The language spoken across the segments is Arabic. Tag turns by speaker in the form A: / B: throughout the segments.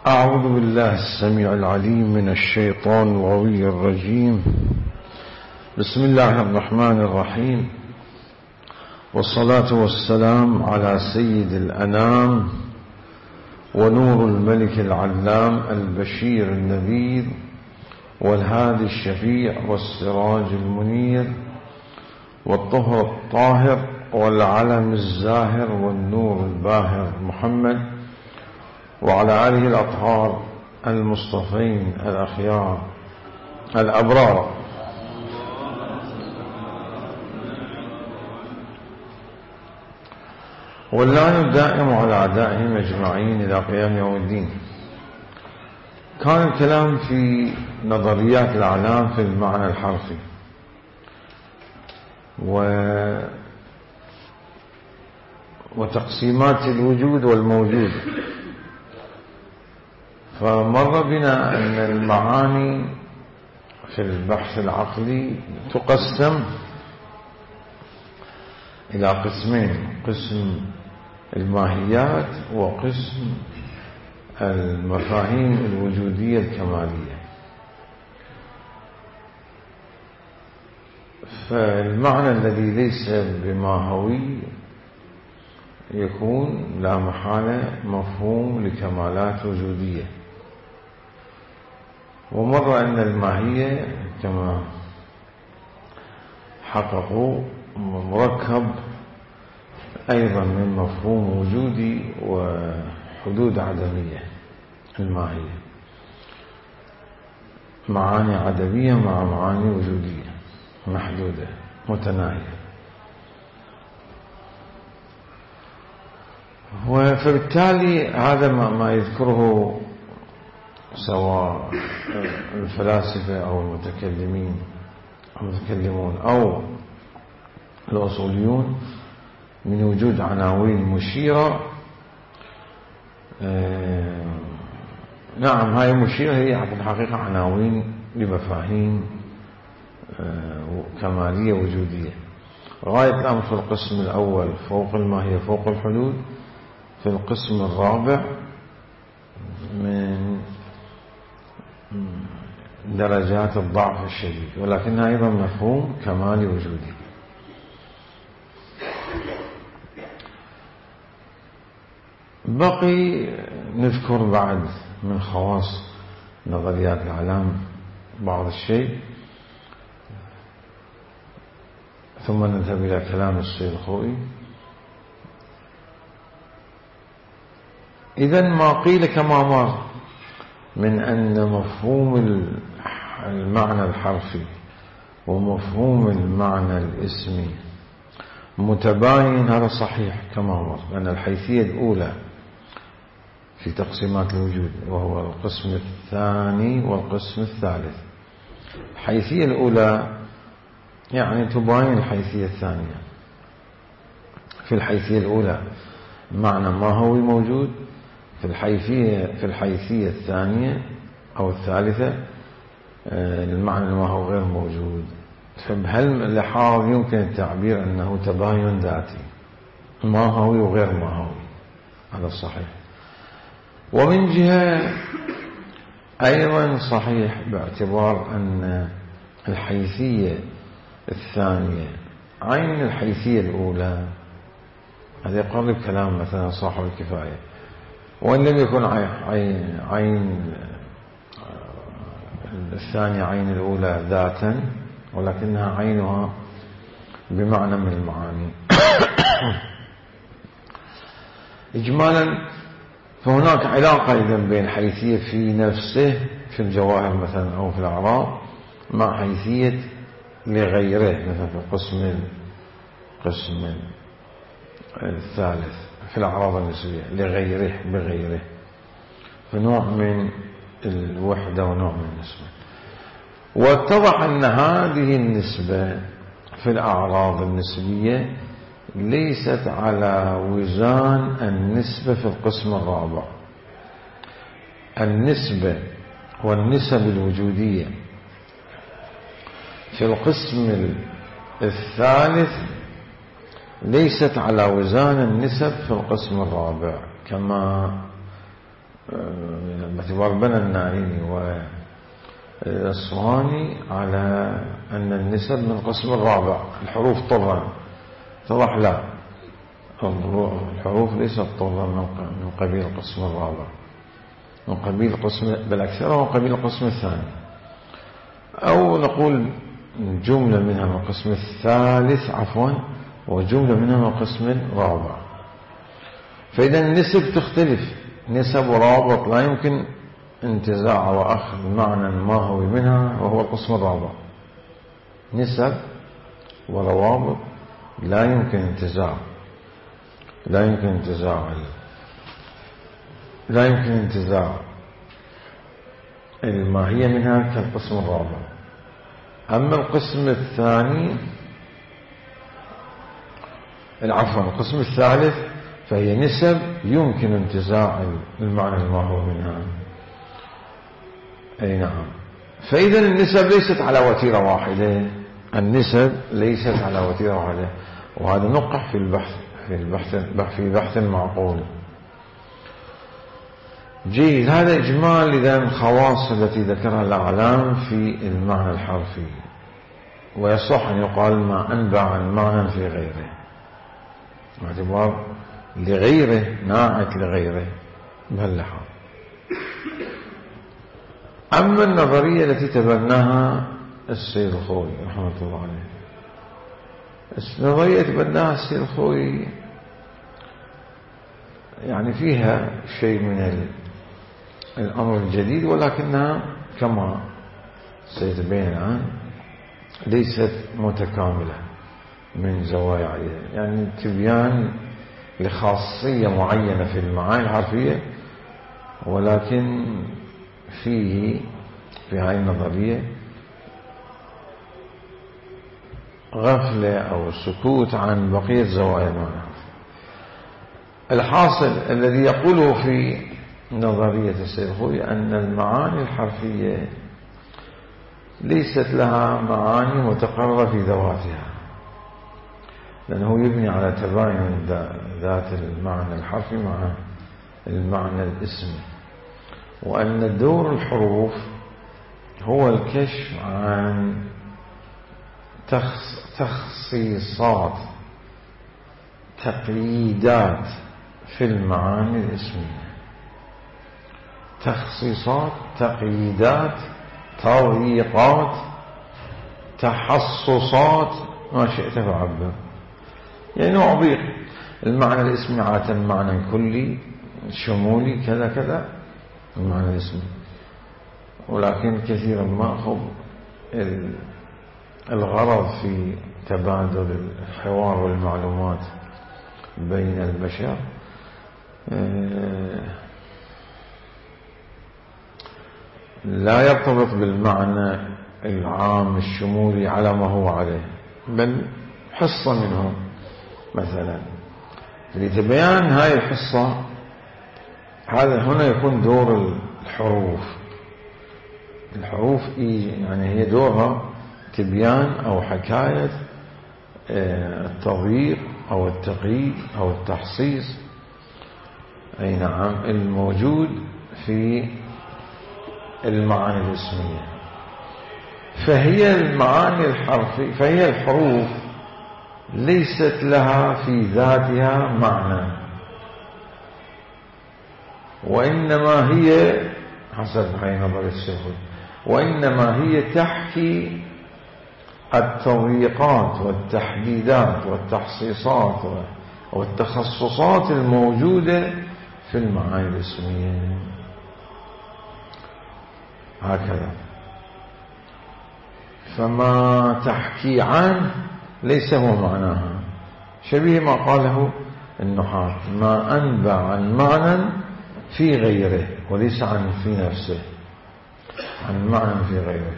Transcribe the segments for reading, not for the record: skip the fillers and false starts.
A: أعوذ بالله السميع العليم من الشيطان الغوي الرجيم. بسم الله الرحمن الرحيم، والصلاة والسلام على سيد الأنام ونور الملك العلام البشير النذير والهادي الشفيع والسراج المنير والطهر الطاهر والعلم الزاهر والنور الباهر محمد وعلى آله الأطهار المصطفين الأخيار الأبرار. واللعن الدائم على أعدائهم أجمعين إلى قيام يوم الدين. كان الكلام في نظريات الأعلام في المعنى الحرفي وتقسيمات الوجود والموجود. فمر بنا أن المعاني في البحث العقلي تقسم إلى قسمين: قسم الماهيات وقسم المفاهيم الوجودية الكمالية. فالمعنى الذي ليس بماهوي يكون لا محالة مفهوم لكمالات وجودية. ومر أن الماهية كما حققوا مركب أيضا من مفهوم وجودي وحدود عدمية. الماهية معاني عدمية مع معاني وجودية محدودة متناهية. وفبالتالي هذا ما يذكره سواء الفلاسفة أو المتكلمون أو الأصوليون من وجود عناوين مشيرة. نعم، هاي المشيرة هي في الحقيقة عناوين لمفاهيم كمالية وجودية. غاية الأمر في القسم الأول فوق الماهية فوق الحدود، في القسم الرابع من درجات الضعف الشديد، ولكنها أيضا مفهوم كمالي وجودي. بقي نذكر بعد من خواص نظريات الأعلام بعض الشيء، ثم نذهب إلى كلام السيد الخوئي. إذن ما قيل كما مر من أن مفهوم المعنى الحرفي ومفهوم المعنى الاسمي متباين، هذا صحيح كما مر، لأن الحيثية الأولى في تقسيمات الوجود وهو القسم الثاني والقسم الثالث. الحيثية الأولى يعني تباين الحيثية الثانية. في الحيثية الأولى معنى ماهوي موجود، في الحيثية الثانية أو الثالثة المعنى الماهوي غير موجود. فبهاللحاظ يمكن التعبير أنه تباين ذاتي، ماهوي وغير ماهوي، هذا صحيح. ومن جهة أيضا صحيح باعتبار أن الحيثية الثانية عين الحيثية الأولى. هذا يقرب كلام مثلا صاحب الكفاية، وإن لم يكن عين الثانية عين الأولى ذاتا، ولكنها عينها بمعنى من المعاني. إجمالا فهناك علاقة إذن بين حيثية في نفسه في الجواهر مثلا أو في الأعراض مع حيثية لغيره، مثلا في القسم الثالث في الأعراض النسبية لغيره بغيره، فنوع من الوحدة ونوع من النسبة. واتضح أن هذه النسبة في الأعراض النسبية ليست على وزان النسبة في القسم الرابع. النسبة والنسب الوجودية في القسم الثالث ليست على وزان النسب في القسم الرابع، كما باعتبار بنى الناريني والأصفهاني على أن النسب من القسم الرابع، الحروف طرا، اتضح لا، الحروف ليست طرا من قبيل القسم الرابع، من قبيل القسم بالأكثر ومن قبيل القسم الثاني، أو نقول جملة منها من القسم الثالث وجملة منها من القسم الرابع. فإذا النسب تختلف، نسب ورابط لا يمكن انتزاع وأخذ معنى ماهوي منها وهو القسم الرابع. نسب وروابط لا يمكن انتزاع الماهية منها كالقسم الرابع. أما القسم الثاني القسم الثالث فهي نسب يمكن انتزاع المعنى الماهو منها. أي نعم. فإذا النسب ليست على وتيرة واحدة، وهذا نقح في بحث معقول. جيد. هذا إجمال إذا الخواص التي ذكرها الأعلام في المعنى الحرفي، ويصح أن يقال ما أنبع عن معنى في غيره، باعتبار لغيره ناعت لغيره بهاللحاظ. أما النظرية التي تبناها السيد الخوئي رحمة الله عليه، النظرية تبناها السيد الخوئي يعني فيها شيء من الأمر الجديد، ولكنها كما سيتبين الآن ليست متكاملة من زوايا عديدة، يعني تبيان لخاصية معينة في المعاني الحرفية، ولكن في هذه النظرية غفلة أو سكوت عن بقية زوايا المعنى. الحاصل الذي يقوله في نظرية السيد الخوئي أن المعاني الحرفية ليست لها معاني متقررة في ذواتها، لأنه يبني على تباين ذات المعنى الحرفي مع المعنى الاسمي، وأن دور الحروف هو الكشف عن تخصيصات تقييدات في المعاني الاسمية، تخصيصات تقييدات تضييقات تحصصات ما شئت فعبر، يعني نوع ضيق. المعنى الاسمي عادة معنى كلي شمولي كذا كذا المعنى الاسمي، ولكن كثيرا ما أخذ الغرض في تبادل الحوار والمعلومات بين البشر لا يرتبط بالمعنى العام الشمولي على ما هو عليه، بل حصة منه. مثلا لتبيان هاي الحصة هذا هنا يكون دور الحروف يعني هي دورها تبيان أو حكاية التضييق أو التقييد أو التحصيص، أي نعم، الموجود في المعاني الاسمية. فهي المعاني الحرفية، فهي الحروف ليست لها في ذاتها معنى، وإنما هي حسب هاي نظرية السيد، وإنما هي تحكي التضييقات والتحديدات والتحصيصات والتخصصات الموجودة في المعاني الاسمية. هكذا. فما تحكي عنه ليس هو معناها، شبيه ما قاله النحاة: ما أنبع عن معنى في غيره، وليس عن في نفسه، عن معنى في غيره.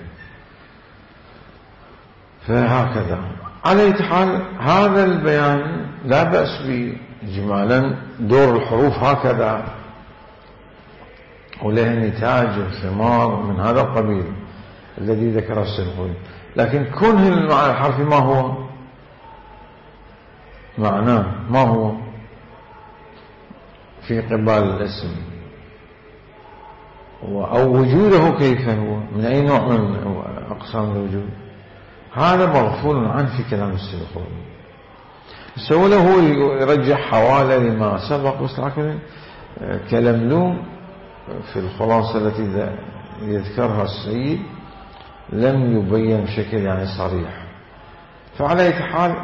A: فهكذا. على أي حال هذا البيان لا بأس به إجمالا، دور الحروف هكذا وله نتاج ثمار من هذا القبيل الذي ذكر السيد، لكن كونه المعنى الحرفي ما هو معناه، ما هو في قبال الاسم، أو وجوده كيف هو، من أي نوع من أقسام الوجود، هذا مغفول عنه في كلام السلفون. السؤال هو يرجع حوالي لما سبق، بس لكن كلملوم في الخلاصة التي يذكرها السيد لم يبين بشكل يعني صريح. فعلى أي حال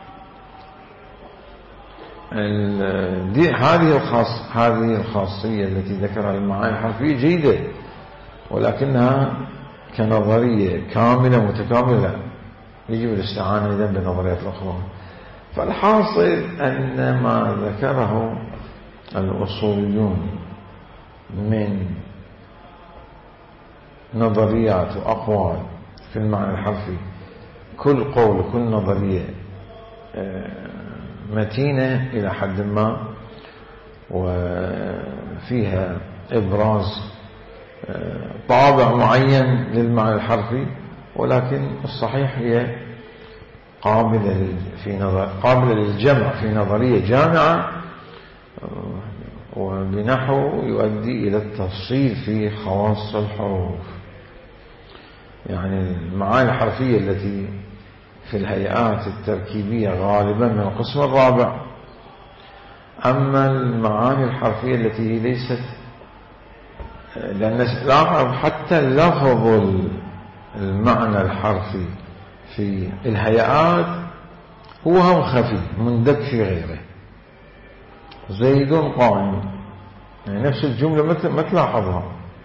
A: هذه الخاصية التي ذكرها المعاني الحرفية جيدة، ولكنها كنظرية كاملة متكاملة يجب الاستعانة إذن بالنظريات الأخرى. فالحاصل أن ما ذكره الأصوليون من نظريات وأقوال في المعنى الحرفي، كل قول كل نظرية متينة إلى حد ما، وفيها إبراز طابع معين للمعنى الحرفي، ولكن الصحيح هي قابلة للجمع في نظرية جامعة، وبنحو يؤدي إلى التفصيل في خواص الحروف. يعني المعاني الحرفية التي في الهيئات التركيبية غالبا من القسم الرابع. أما المعاني الحرفية التي هي ليست، لأن لاحظ حتى لفظ المعنى الحرفي في الهيئات هو هم خفي مندك في غيره. زيد قائم، يعني نفس الجملة ما تلاحظها.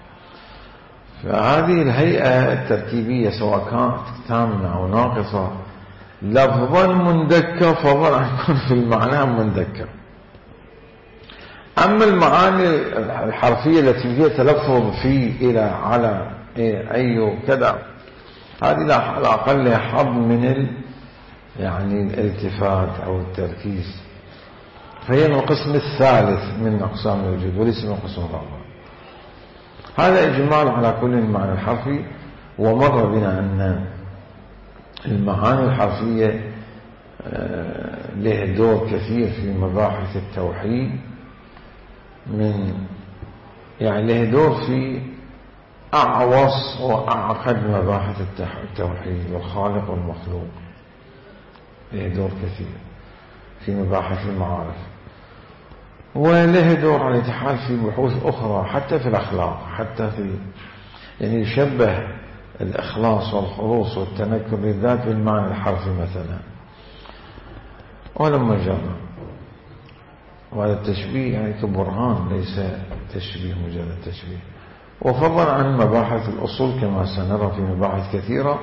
A: فهذه الهيئة التركيبية سواء كانت تامة أو ناقصة لفظا مندكة فضلا عن يكون في المعنى مندكة. أما المعاني الحرفية التي فيها تلفظ في إلى على أي كذا، هذه على الأقل حظ من يعني الالتفات أو التركيز، فهي من القسم الثالث من أقسام الوجود وليس من القسم الرابع. هذا إجمال على كل المعنى الحرفي. ومر بنا أن المعاني الحرفية له دور كثير في مباحث التوحيد، يعني له دور في أعوص وأعقد مباحث التوحيد والخالق والمخلوق، له دور كثير في مباحث المعارف، وله دور على الاتحاد في بحوث أخرى حتى في الأخلاق، حتى في يعني يشبه الإخلاص والخلوص والتنكر للذات بالمعنى الحرفي مثلا. ولما جرى وهذا التشبيه يعني كبرهان ليس تشبيه مجرد تشبيه. وفضلا عن مباحث الأصول كما سنرى في مباحث كثيرة،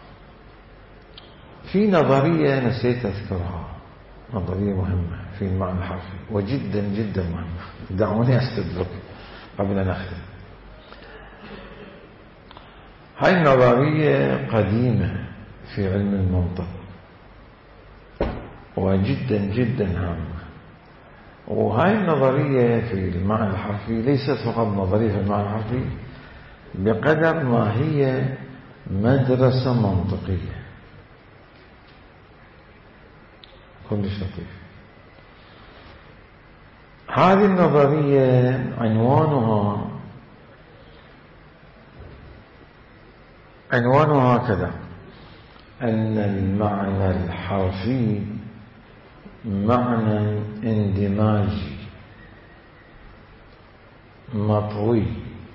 A: في نظرية نسيت أذكرها، نظرية مهمة في المعنى الحرفي وجدا جدا مهمة، دعوني أستدرك قبل أن أختم. هاي النظرية قديمة في علم المنطق وجدا جدا هامة. وهاي النظرية في المعنى الحرفي ليست فقط نظرية في المعنى الحرفي بقدر ما هي مدرسة منطقية كلش لطيف. هذه النظرية عنوانها هكذا: أن المعنى الحرفي معنى اندماجي مطوي.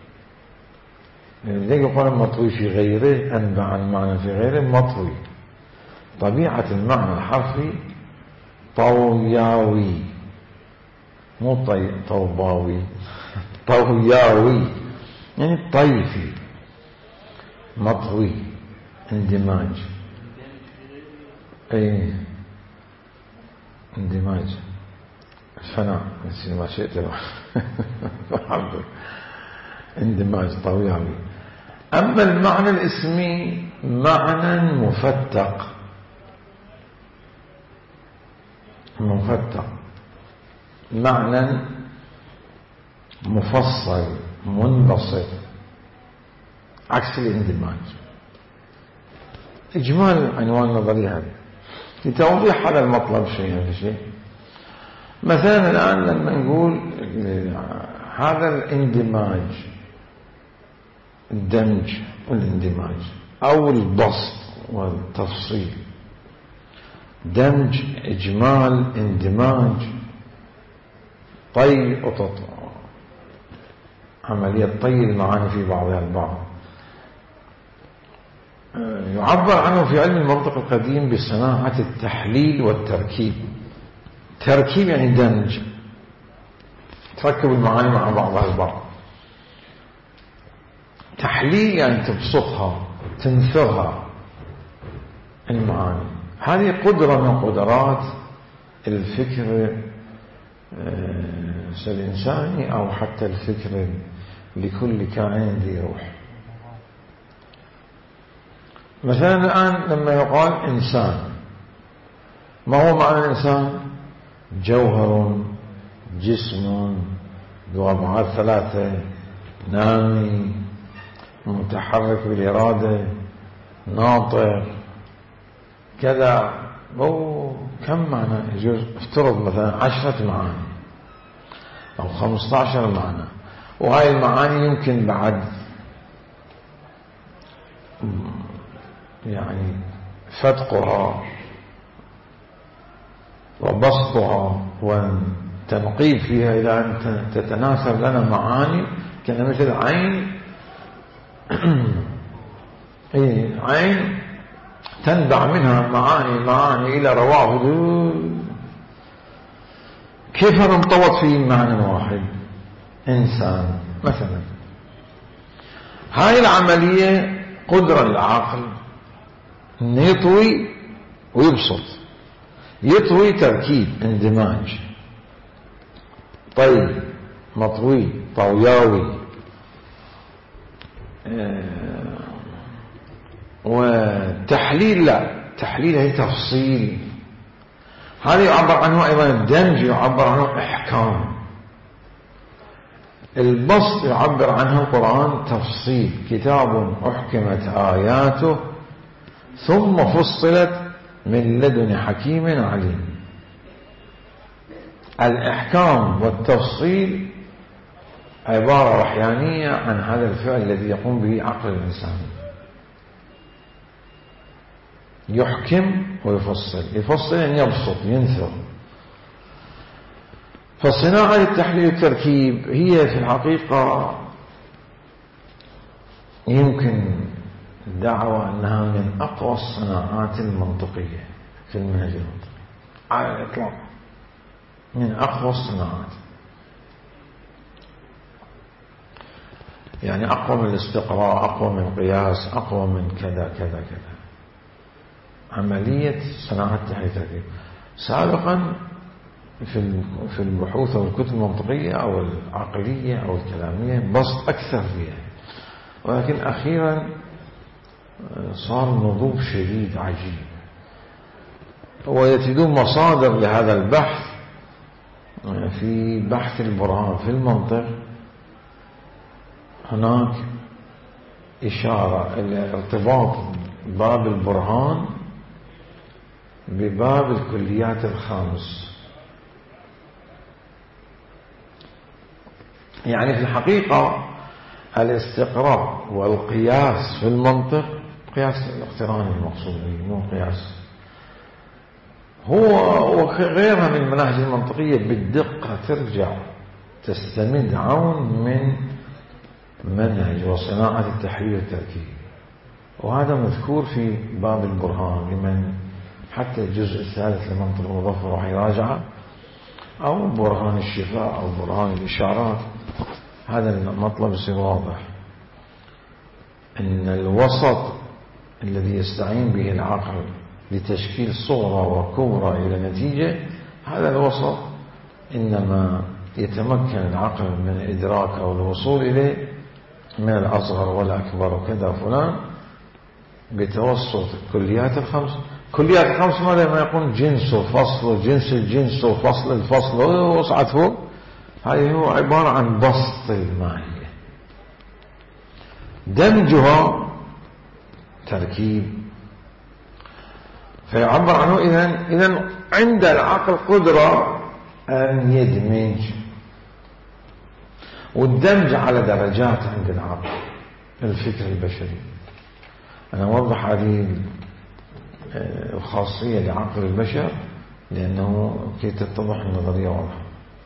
A: لذلك يقول مطوي في غيره أنبع عن معنى في غيره مطوي. طبيعة المعنى الحرفي طوياوي، مو طوباوي، طوياوي يعني طيفي مطوي اندماج. اي اندماج فناء ما شئت اندماج طوياوي. أما المعنى الاسمي معنى مفتق معنى مفصل منبسط عكس الاندماج. إجمال عنوان النظرية هذه لتوضيح هذا المطلب شيء. مثلا الآن لما نقول هذا الاندماج الدمج والاندماج أو البسط والتفصيل. دمج، إجمال، اندماج، طي عملية طي المعاني في بعضها البعض. يعبر عنه في علم المنطق القديم بصناعة التحليل والتركيب. تركيب يعني دمج، تركب المعاني مع بعضها البعض. تحليل يعني تبسطها، تنثرها المعاني. هذه قدرة من قدرات الفكر الإنساني أو حتى الفكر لكل كائن ذي روح. مثلا الآن لما يقال إنسان، ما هو معنى الإنسان؟ جوهر، جسم ذو أبعاد ثلاثة، نامي، متحرك بالإرادة، ناطق، كذا. كم معنى؟ يجوز افترض مثلا 10 معاني أو 15 معنى، وهاي المعاني يمكن بعد يعني فتقها وبسطها والتنقيب فيها إلى أن تتناسب لنا معاني كان مثل عين. عين تنبع منها معاني إلى روابط. كيف ننطوط في معنى واحد؟ إنسان مثلا. هاي العملية قدرة العقل أن يطوي ويبسط. يطوي تركيب، اندماج، طي، مطوي، طوياوي، وتحليل لا، تحليل هي تفصيل. هذا يعبر عنه أيضا الدمج، يعبر عنه إحكام. البسط يعبر عنه القرآن تفصيل، كتاب أحكمت آياته ثم فصلت من لدن حكيم عليم. الإحكام والتفصيل عبارة وحيانية عن هذا الفعل الذي يقوم به عقل الإنسان. يحكم ويفصل. يفصل أن يبسط، ينثر. فصناعة التحليل والتركيب هي في الحقيقة يمكن الدعوة أنها من أقوى الصناعات المنطقية في المنهج المنطقي على الإطلاق، من أقوى الصناعات. يعني أقوى من الاستقراء، أقوى من القياس، أقوى من كذا كذا كذا. عملية صناعة التحليل والتركيب سابقا في البحوث أو الكتب المنطقية أو العقلية أو الكلامية بسط أكثر فيها، ولكن أخيرا صار نضوج شديد عجيب، ويجدون مصادر لهذا البحث في بحث البرهان في المنطق. هناك إشارة إلى ارتباط باب البرهان بباب الكليات الخامس. يعني في الحقيقة الاستقراء والقياس في المنطق، قياس الاقتراني المقصود به، مو قياس هو وغيرها من المناهج المنطقية بالدقة ترجع تستمد عون من منهج وصناعة التحليل والتركيب. وهذا مذكور في باب البرهان لمن حتى الجزء الثالث لمنطق المظفر راح يراجعه، أو برهان الشفاء أو برهان الإشارات. هذا المطلب يصير واضح، أن الوسط الذي يستعين به العقل لتشكيل صغرى وكبرى إلى نتيجة، هذا الوسط إنما يتمكن العقل من إدراك أو الوصول إليه من الأصغر والأكبر وكذا فلان بتوسط الكليات الخمس. كليات الخمس ماذا ما يقول جنس وفصل، جنس الجنس وفصل الفصل وصعد فوق. هذه هو عبارة عن بسط الماهية، دمجها تركيب. فيعبر عنه إذن عند العقل قدرة أن يدمج، والدمج على درجات عند العقل. الفكر البشري. أنا أوضح هذه الخاصية لعقل البشر لأنه كي تتضح النظرية واضحة.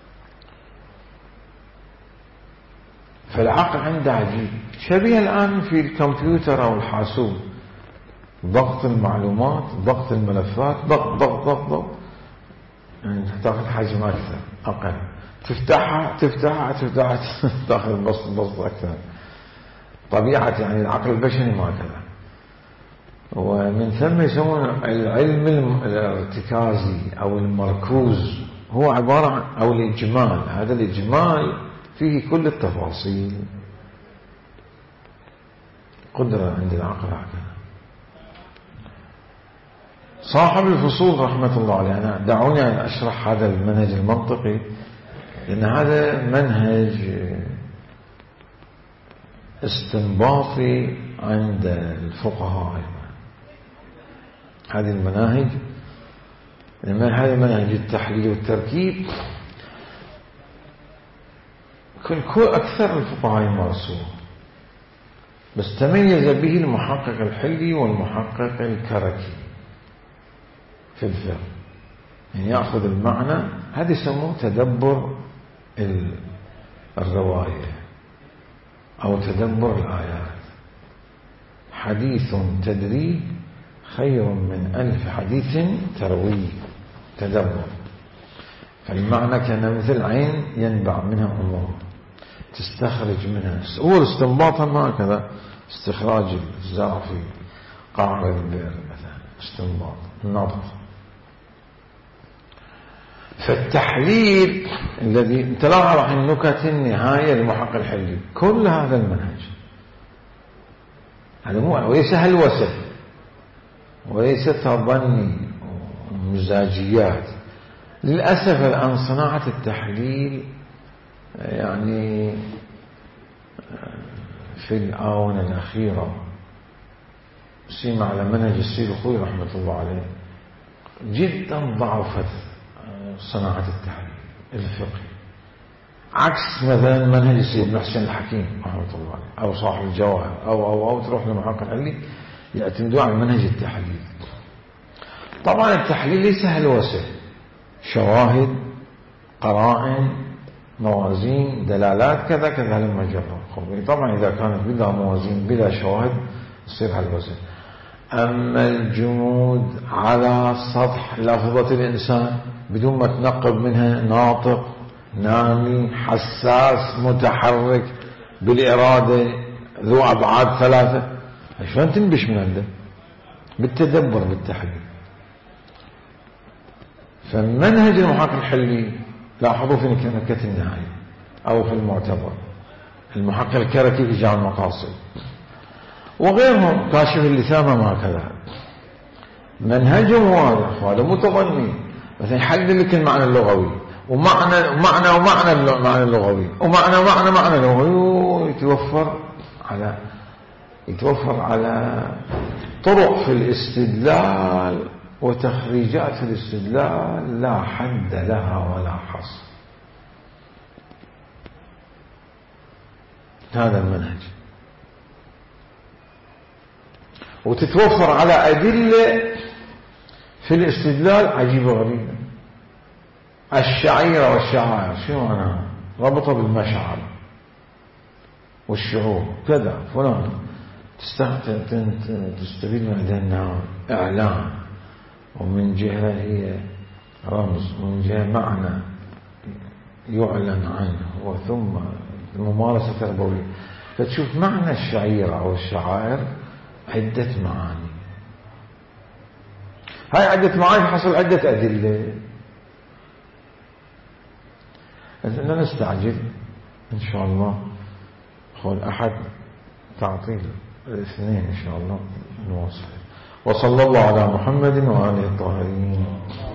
A: فالعقل عنده عجيب، شبيه الآن في الكمبيوتر أو الحاسوب، ضغط المعلومات، ضغط الملفات، ضغط ضغط ضغط ضغط، يعني تأخذ حجم أكثر أقل، تفتحها تأخذ بسط أكثر. طبيعة يعني العقل البشري ما كذا. ومن ثم يسمون العلم الارتكازي أو المركوز، هو عبارة عن أو الإجمال. هذا الإجمال فيه كل التفاصيل. قدرة عند العقل هكذا. صاحب الفصول رحمة الله عليه، أنا دعوني أن أشرح هذا المنهج المنطقي، لأن هذا منهج استنباطي عند الفقهاء. هذه المناهج، هذا منهج التحليل والتركيب كل أكثر الفقهاء يمارسوه، بس تميز به المحقق الحلي والمحقق الكركي في الفقه. يعني يأخذ المعنى، هذا يسموه تدبر الرواية أو تدبر الآيات. حديث تدري خير من 1000 حديث ترويه. تدبر، فالمعنى كان مثل عين ينبع منها أمور تستخرج منها. هو الاستنباط هكذا، استخراج الزرع في قعر البئر مثلا، استنباط النبض. فالتحليل الذي انت لا راح النكت النهاية للمحقق الحلي، كل هذا المنهج هذا مو وليس هلوسة وليس تظني ومزاجيات. للأسف الآن صناعة التحليل يعني في الآونة الأخيرة سيما على منهج السيد الخوي رحمة الله عليه جدا ضعفت صناعة التحليل الفقهي، عكس مثلا منهج السيد محسن الحكيم رحمة الله عليه أو صاحب الجواهر أو تروح لمحقق الحلي يعتمدوا على منهج التحليل. طبعا التحليل ليس هلوسة، شواهد، قرائن، موازين، دلالات، كذا كذا لما جرى. طبعا إذا كانت بلا موازين بلا شواهد تصير هلوسة. أما الجمود على سطح لفظة الإنسان بدون ما تنقب منها ناطق نامي حساس متحرك بالإرادة ذو أبعاد 3، شلون تنبش من عنده؟ بالتدبر بالتحليل. فمنهج المحقق الحلي لاحظوا في نكت النهاية أو في المعتبر، المحقق الكركي في جامع المقاصد وغيرهم كاشف اللثام ما كذا، منهجهم واضح وهذا متضمن مثلا يحدد لك المعنى اللغوي ومعنى المعنى اللغوي ومعنى لغوي، يتوفر على طرق في الاستدلال وتخريجات في الاستدلال لا حد لها ولا حصر. هذا المنهج، وتتوفر على أدلة في الاستدلال عجيبة غريبة. الشعيرة والشعائر شنو أنا ربطه بالمشاعر والشعور كذا فلان، تستفيد من عندها أنها إعلام، ومن جهة هي رمز، ومن جهة معنى يعلن عنه، وثم الممارسة تربوية. فتشوف معنى الشعيرة أو الشعائر عدة معاني، هاي عدة معاني حصل عدة أدلة. لا نستعجل إن شاء الله، خل أحد تعطيل الاثنين إن شاء الله نواصل. وصلى الله على محمد وآله الطاهرين.